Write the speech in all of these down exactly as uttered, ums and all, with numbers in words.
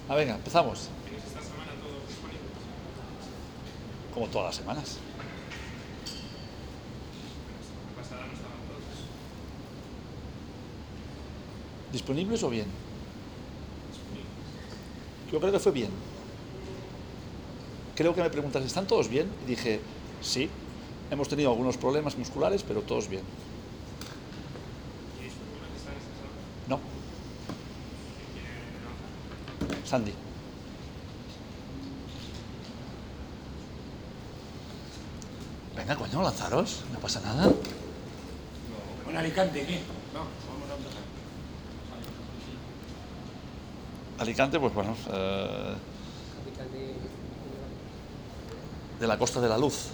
Ah, venga, empezamos. ¿Tienes esta semana todos disponibles? Como todas las semanas. La semana pasada no estaban todos ¿Disponibles o bien? disponibles. Yo creo que fue bien. Creo que me preguntas, ¿están todos bien? Y dije, sí, hemos tenido algunos problemas musculares, pero todos bien. ¿Tienes problema que sabes esa hora? No, ¿Quién quiere trabajar? Sandy. Venga, coño, lanzaros, no pasa nada. Con Alicante, ¿qué? No, vamos a empezar. Alicante, pues bueno, eh, de la Costa de la Luz.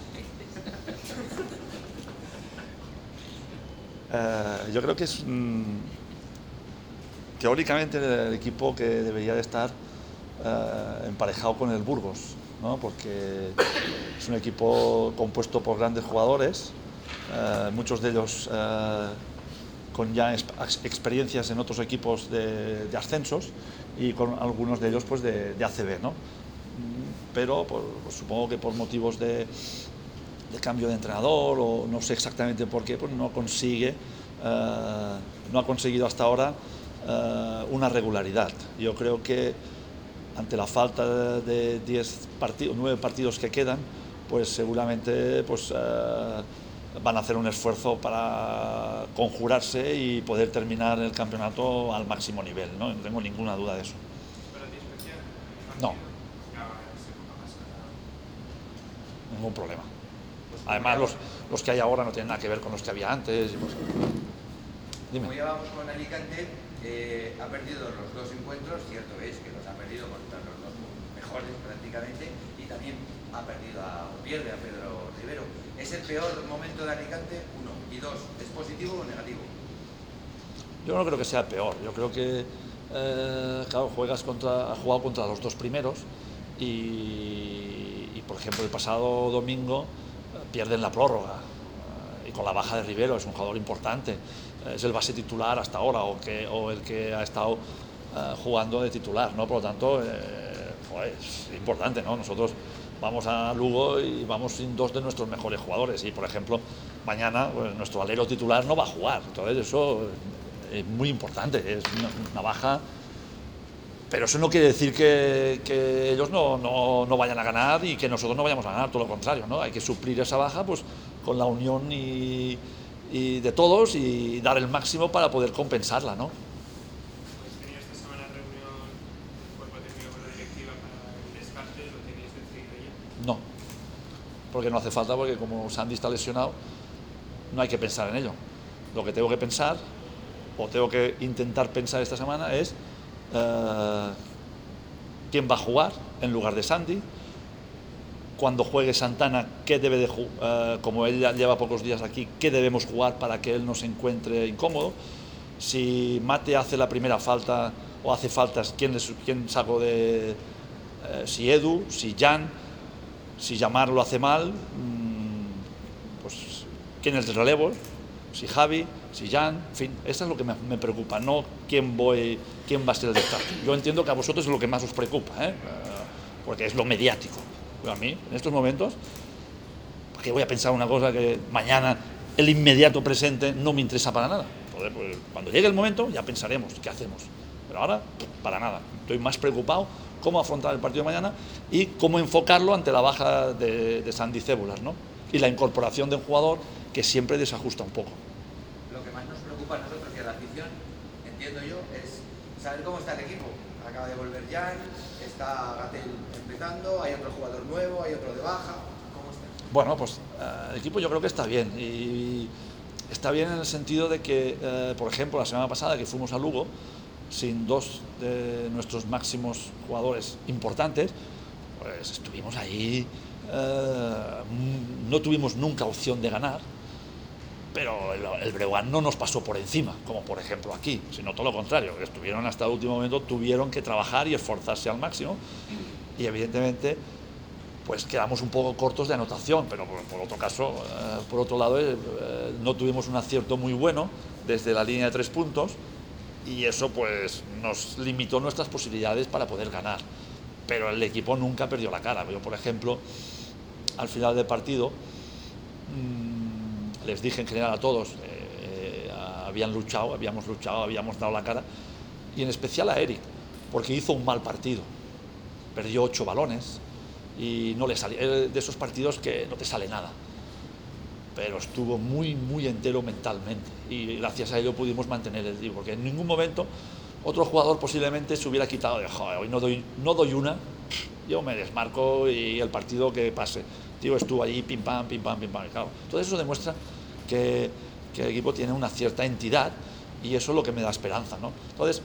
Eh, yo creo que es mm, teóricamente el equipo que debería de estar eh, emparejado con el Burgos, ¿no? Porque es un equipo compuesto por grandes jugadores, eh, muchos de ellos eh, con ya ex- experiencias en otros equipos de, de ascensos y con algunos de ellos pues de, de A C B, ¿no? Mm, Pero por- supongo que por motivos de, de cambio de entrenador o no sé exactamente por qué, pues no consigue, eh, no ha conseguido hasta ahora eh, una regularidad. Yo creo que ante la falta de diez partidos, nueve partidos que quedan, pues seguramente pues, eh, van a hacer un esfuerzo para conjurarse y poder terminar el campeonato al máximo nivel, ¿no? No tengo ninguna duda de eso. ¿Para ti especial? No. Ya es época pasada. Ningún problema. Además, los, los que hay ahora no tienen nada que ver con los que había antes. y pues, Como dime. ya vamos con Alicante, eh, ha perdido los dos encuentros, cierto es que los ha perdido contra los dos mejores prácticamente, y también ha perdido a, o pierde a Pedro Rivero. ¿Es el peor momento de Alicante? Uno. Y dos, ¿es positivo o negativo? Yo no creo que sea peor. Yo creo que, eh, claro, juegas contra, has jugado contra los dos primeros y, y, por ejemplo, el pasado domingo eh, pierden la prórroga eh, y con la baja de Rivero, es un jugador importante, eh, es el base titular hasta ahora o, que, o el que ha estado eh, jugando de titular, ¿no? Por lo tanto, eh, joder, es importante, ¿no? Nosotros vamos a Lugo y vamos sin dos de nuestros mejores jugadores y, por ejemplo, mañana pues, nuestro alero titular no va a jugar, entonces eso es muy importante, es una, una baja, pero eso no quiere decir que, que ellos no, no, no vayan a ganar y que nosotros no vayamos a ganar, todo lo contrario, ¿no? Hay que suplir esa baja pues, con la unión y, y de todos y dar el máximo para poder compensarla, ¿no? ¿Habéis tenido esta semana reunión del cuerpo técnico con la directiva para el descarte? ¿Lo tenéis decidido ya? No, porque no hace falta, porque como Sandy está lesionado, no hay que pensar en ello. Lo que tengo que pensar, o tengo que intentar pensar esta semana, es eh, quién va a jugar en lugar de Sandy, cuando juegue Santana, qué debe de jugar, eh, como él ya lleva pocos días aquí, qué debemos jugar para que él no se encuentre incómodo. Si Mate hace la primera falta o hace faltas, quién, les, quién saco de... Eh, si Edu, si Jan, si Yamar lo hace mal, mmm, pues quién es el relevo, si Javi, si Jan, en fin, eso es lo que me, me preocupa, no quién, voy, quién va a ser el descarte. Yo entiendo que a vosotros es lo que más os preocupa, ¿eh? Porque es lo mediático. Pero a mí, en estos momentos, ¿por qué voy a pensar una cosa que mañana, el inmediato presente, no me interesa para nada? Joder, pues, cuando llegue el momento ya pensaremos qué hacemos. Pero ahora, para nada. Estoy más preocupado cómo afrontar el partido de mañana y cómo enfocarlo ante la baja de, de Sandy Cébulas, ¿no? Y la incorporación de un jugador que siempre desajusta un poco. Lo que más nos preocupa a nosotros y a la afición, entiendo yo, es saber cómo está el equipo. Acaba de volver Jan, está Gatel empezando, hay otro jugador nuevo, hay otro de baja. ¿Cómo está? Bueno, pues eh, el equipo yo creo que está bien y está bien en el sentido de que, eh, por ejemplo, la semana pasada que fuimos a Lugo, sin dos de nuestros máximos jugadores importantes, pues estuvimos ahí, eh, no tuvimos nunca opción de ganar, pero el, el Breogán no nos pasó por encima, como por ejemplo aquí, sino todo lo contrario, que estuvieron hasta el último momento, tuvieron que trabajar y esforzarse al máximo y evidentemente pues quedamos un poco cortos de anotación, pero por, por otro caso, eh, por otro lado, eh, no tuvimos un acierto muy bueno desde la línea de tres puntos y eso pues nos limitó nuestras posibilidades para poder ganar. Pero el equipo nunca perdió la cara. Yo, por ejemplo, al final del partido, mmm, les dije en general a todos, eh, eh, habían luchado, habíamos luchado, habíamos dado la cara, y en especial a Eric, porque hizo un mal partido. Perdió ocho balones y no le salió. De esos partidos que no te sale nada. Pero estuvo muy, muy entero mentalmente, y gracias a ello pudimos mantener el tiro, porque en ningún momento otro jugador posiblemente se hubiera quitado de, joder, hoy no doy, no doy una, yo me desmarco y el partido que pase. Tío, estuvo allí, pim pam, pim pam, pim pam. Claro, todo eso demuestra que, que el equipo tiene una cierta entidad, y eso es lo que me da esperanza, ¿no? Entonces,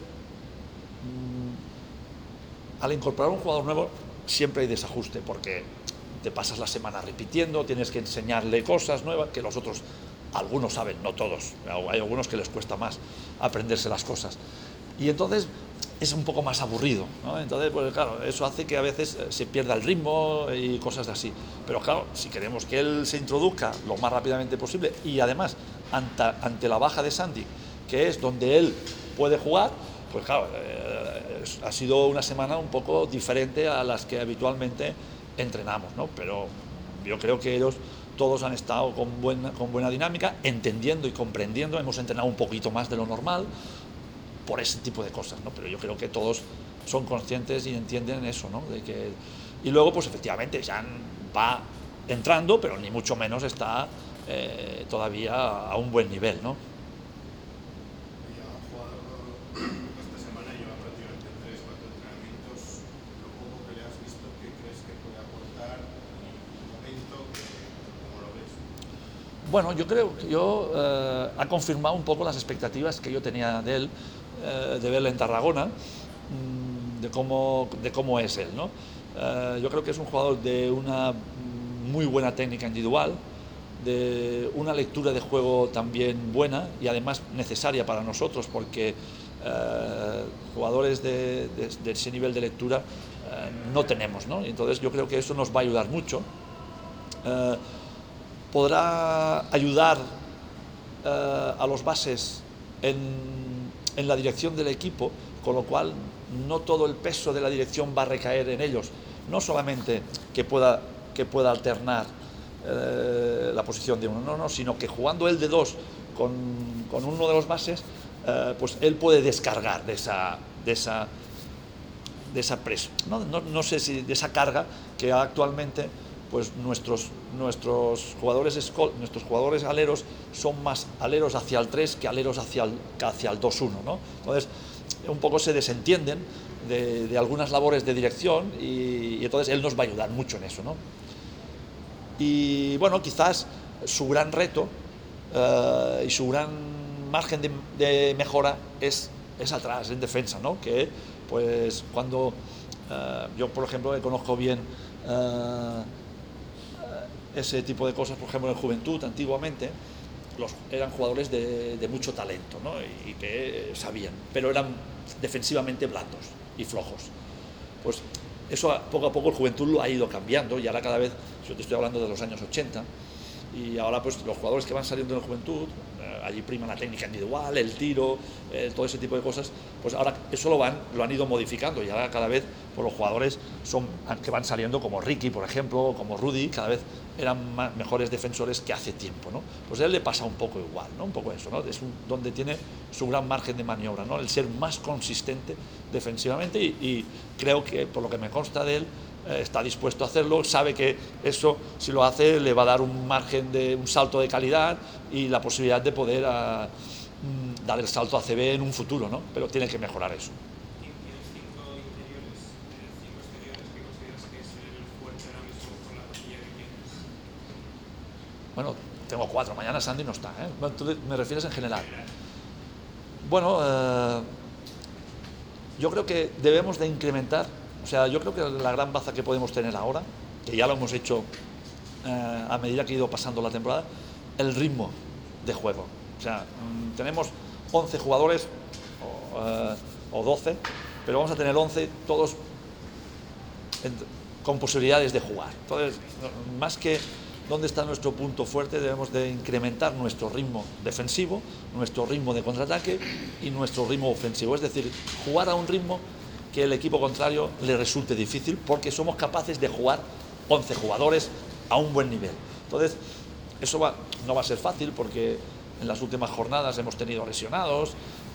mmm, al incorporar un jugador nuevo siempre hay desajuste, porque te pasas la semana repitiendo, tienes que enseñarle cosas nuevas que los otros, algunos saben, no todos, hay algunos que les cuesta más aprenderse las cosas, y entonces es un poco más aburrido, ¿no? Entonces, pues claro, eso hace que a veces se pierda el ritmo y cosas así, pero claro, si queremos que él se introduzca lo más rápidamente posible, y además ante, ante la baja de Santi, que es donde él puede jugar, pues claro, eh, ha sido una semana un poco diferente a las que habitualmente entrenamos, ¿no? Pero yo creo que ellos todos han estado con buena, con buena dinámica, entendiendo y comprendiendo. Hemos entrenado un poquito más de lo normal por ese tipo de cosas, ¿no? Pero yo creo que todos son conscientes y entienden eso, ¿no? De que, y luego, pues efectivamente, Jan va entrando, pero ni mucho menos está eh, todavía a un buen nivel, ¿no? Bueno, yo creo que yo eh, ha confirmado un poco las expectativas que yo tenía de él, eh, de verle en Tarragona, mmm, de cómo de cómo es él, ¿no? Eh, yo creo que es un jugador de una muy buena técnica individual, de una lectura de juego también buena y además necesaria para nosotros, porque eh, jugadores de, de, de ese nivel de lectura eh, no tenemos, ¿no? Entonces yo creo que eso nos va a ayudar mucho. Eh, podrá ayudar eh, a los bases en, en la dirección del equipo, con lo cual no todo el peso de la dirección va a recaer en ellos, no solamente que pueda, que pueda alternar eh, la posición de uno, no, no, sino que jugando él de dos con, con uno de los bases, eh, pues él puede descargar de esa, de esa, de esa presión, no, no, no sé si de esa carga que actualmente pues nuestros, nuestros, jugadores, nuestros jugadores aleros son más aleros hacia el tres que aleros hacia el, hacia el dos uno, ¿no? Entonces, un poco se desentienden de, de algunas labores de dirección, y, y entonces él nos va a ayudar mucho en eso, ¿no? Y bueno, quizás su gran reto eh, y su gran margen de, de mejora es, es atrás, en defensa, ¿no? Que pues cuando eh, yo, por ejemplo, que conozco bien eh, ese tipo de cosas, por ejemplo en Juventud antiguamente los, eran jugadores de, de mucho talento, ¿no? y, y que sabían, pero eran defensivamente blandos y flojos. Pues eso poco a poco el Juventud lo ha ido cambiando, y ahora cada vez, yo te estoy hablando de los años ochenta, y ahora pues los jugadores que van saliendo de la Juventud, eh, allí prima la técnica individual, el tiro, eh, todo ese tipo de cosas, pues ahora eso lo, van, lo han ido modificando, y ahora cada vez pues, los jugadores son, que van saliendo, como Ricky, por ejemplo, como Rudy, cada vez eran más, mejores defensores que hace tiempo, ¿no? Pues a él le pasa un poco igual, ¿no? Un poco eso, ¿no? Es un, donde tiene su gran margen de maniobra, ¿no? El ser más consistente defensivamente, y, y creo que, por lo que me consta de él, eh, está dispuesto a hacerlo, sabe que eso, si lo hace, le va a dar un margen de un salto de calidad y la posibilidad de poder a, mm, dar el salto a C B en un futuro, ¿no? Pero tiene que mejorar eso. Bueno, tengo cuatro, mañana Sandy no está, ¿eh? ¿Tú me refieres en general? Bueno, eh, yo creo que debemos de incrementar, o sea, yo creo que la gran baza que podemos tener ahora, que ya lo hemos hecho eh, a medida que ha ido pasando la temporada, el ritmo de juego. O sea, mmm, tenemos once jugadores o, eh, o doce, pero vamos a tener once, todos en, con posibilidades de jugar. Entonces, más que dónde está nuestro punto fuerte, debemos de incrementar nuestro ritmo defensivo, nuestro ritmo de contraataque y nuestro ritmo ofensivo. Es decir, jugar a un ritmo que el equipo contrario le resulte difícil, porque somos capaces de jugar once jugadores a un buen nivel. Entonces, eso va, no va a ser fácil, porque en las últimas jornadas hemos tenido lesionados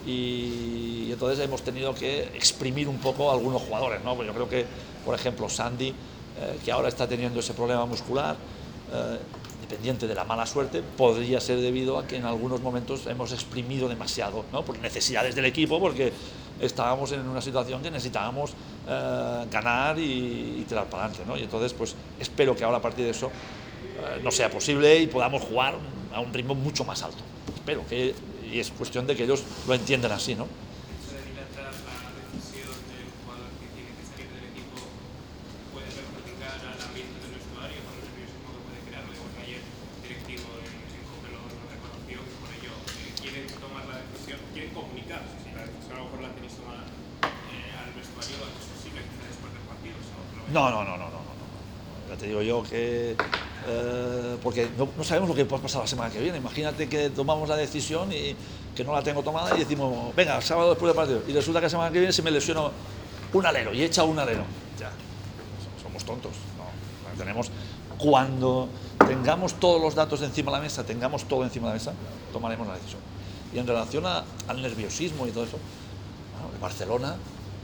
y entonces hemos tenido que exprimir un poco a algunos jugadores, ¿no? Pues yo creo que, por ejemplo, Sandy, eh, que ahora está teniendo ese problema muscular, eh, dependiente de la mala suerte, podría ser debido a que en algunos momentos hemos exprimido demasiado, ¿no? Por necesidades del equipo, porque estábamos en una situación que necesitábamos eh, ganar y, y tirar para adelante, ¿no? Y entonces, pues espero que ahora a partir de eso eh, no sea posible y podamos jugar a un ritmo mucho más alto. Espero que, y es cuestión de que ellos lo entiendan así, ¿no? Eso de dilatar la decisión del jugador que tiene que salir del equipo puede perjudicar al ambiente del vestuario con el nerviosismo que puede crear. Lo que ayer el directivo en, en Cogelo lo reconoció, que por ello eh, quieren tomar la decisión, quieren comunicar. Si la decisión a lo mejor la tenéis tomada eh, al vestuario, es posible que después del partido. No, no, no, no, no, no, no. Ya te digo yo que eh, porque no, no sabemos lo que puede pasar la semana que viene. Imagínate que tomamos la decisión y que no la tengo tomada y decimos, venga, sábado después del partido, y resulta que la semana que viene se me lesiona un alero y echa un alero. Ya, somos tontos. No, tenemos, cuando tengamos todos los datos encima de la mesa, tengamos todo encima de la mesa, tomaremos la decisión. Y en relación a, al nerviosismo y todo eso, bueno, el Barcelona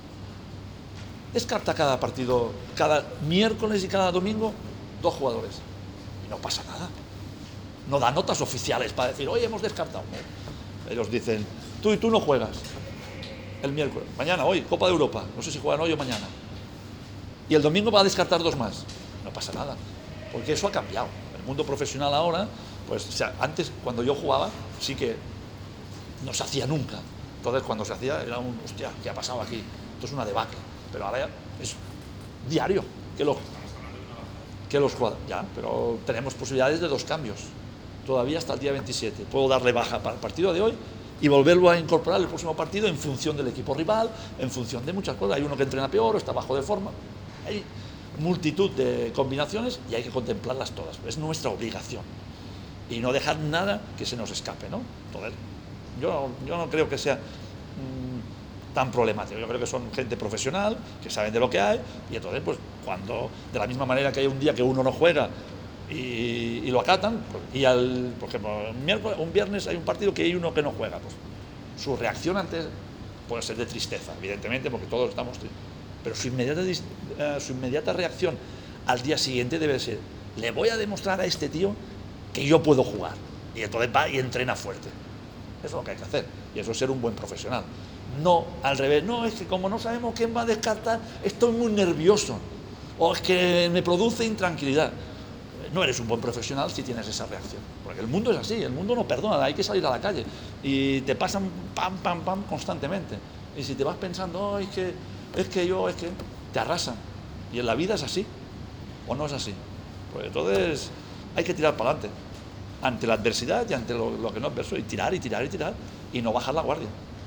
descarta cada partido, cada miércoles y cada domingo, dos jugadores. Y no pasa nada. No da notas oficiales para decir, oye, hemos descartado. No. Ellos dicen, tú y tú no juegas el miércoles. Mañana, hoy, Copa de Europa. No sé si juegan hoy o mañana. Y el domingo va a descartar dos más. No pasa nada. Porque eso ha cambiado. El mundo profesional ahora, pues, o sea, antes, cuando yo jugaba, sí que no se hacía nunca. Entonces, cuando se hacía, era un, hostia, ¿qué ha pasado aquí? Esto es una debacle. Pero ahora es diario que los, que los jugadores, ya, pero tenemos posibilidades de dos cambios, todavía hasta el día veintisiete. Puedo darle baja para el partido de hoy y volverlo a incorporar el próximo partido en función del equipo rival, en función de muchas cosas. Hay uno que entrena peor o está bajo de forma. Hay multitud de combinaciones y hay que contemplarlas todas. Es nuestra obligación y no dejar nada que se nos escape, ¿no? Entonces, yo, yo no creo que sea mmm, tan problemático. Yo creo que son gente profesional, que saben de lo que hay, y entonces, pues, cuando, de la misma manera que hay un día que uno no juega y, y lo acatan, pues, y al, por ejemplo, un, miércoles, un viernes hay un partido que hay uno que no juega, pues, su reacción antes puede ser de tristeza, evidentemente, porque todos estamos tristes, pero su inmediata, uh, su inmediata reacción al día siguiente debe ser, le voy a demostrar a este tío que yo puedo jugar, y entonces va y entrena fuerte. Eso es lo que hay que hacer, y eso es ser un buen profesional. No, al revés, no, es que como no sabemos quién va a descartar, estoy muy nervioso, o es que me produce intranquilidad. No eres un buen profesional si tienes esa reacción, porque el mundo es así, el mundo no perdona, hay que salir a la calle, y te pasan pam, pam, pam constantemente, y si te vas pensando, oh, es que, es que yo, es que, te arrasan, y en la vida es así, o no es así, pues entonces hay que tirar para adelante, ante la adversidad y ante lo, lo que no es adverso, y tirar, y tirar, y tirar, y no bajar la guardia.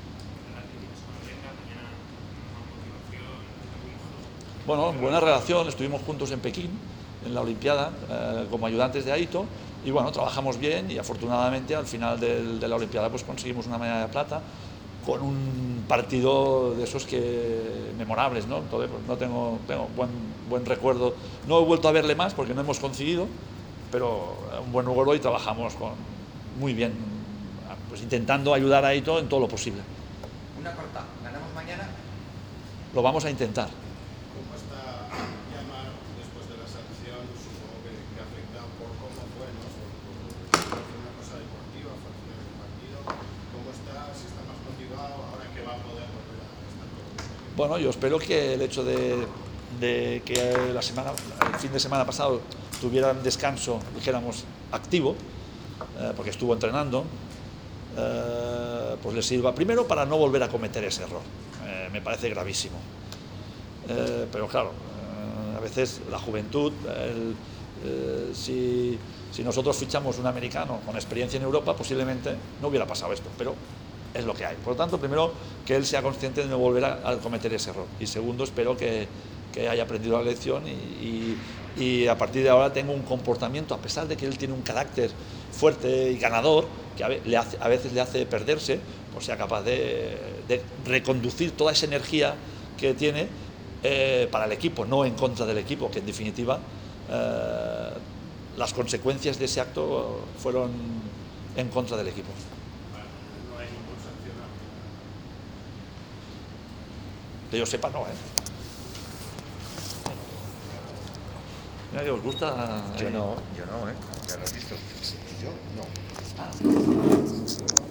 Bueno, buena relación, estuvimos juntos en Pekín, en la Olimpiada, eh, como ayudantes de Aito, y bueno, trabajamos bien y afortunadamente al final del, de la Olimpiada pues conseguimos una medalla de plata con un partido de esos que memorables, ¿no? Entonces, pues no tengo, tengo buen, buen recuerdo, no he vuelto a verle más porque no hemos conseguido, pero un buen recuerdo y trabajamos con, muy bien, pues intentando ayudar a Aito en todo lo posible. Una corta, ¿ganamos mañana? Lo vamos a intentar. Bueno, yo espero que el hecho de, de que la semana, el fin de semana pasado tuvieran descanso, dijéramos, activo, eh, porque estuvo entrenando, eh, pues les sirva primero para no volver a cometer ese error. Eh, me parece gravísimo. Eh, pero claro, eh, a veces la juventud, el, eh, si, si nosotros fichamos un americano con experiencia en Europa, posiblemente no hubiera pasado esto, pero es lo que hay. Por lo tanto, primero, que él sea consciente de no volver a, a cometer ese error. Y segundo, espero que, que haya aprendido la lección y, y, y a partir de ahora tengo un comportamiento, a pesar de que él tiene un carácter fuerte y ganador, que a, ve, le hace, a veces le hace perderse, pues sea capaz de, de reconducir toda esa energía que tiene eh, para el equipo, no en contra del equipo, que en definitiva eh, las consecuencias de ese acto fueron en contra del equipo. No hay ningún sancionado. Que yo sepa, no, ¿eh? Mira que os gusta. Yo no, yo no, ¿eh? Ya lo has visto. Yo no.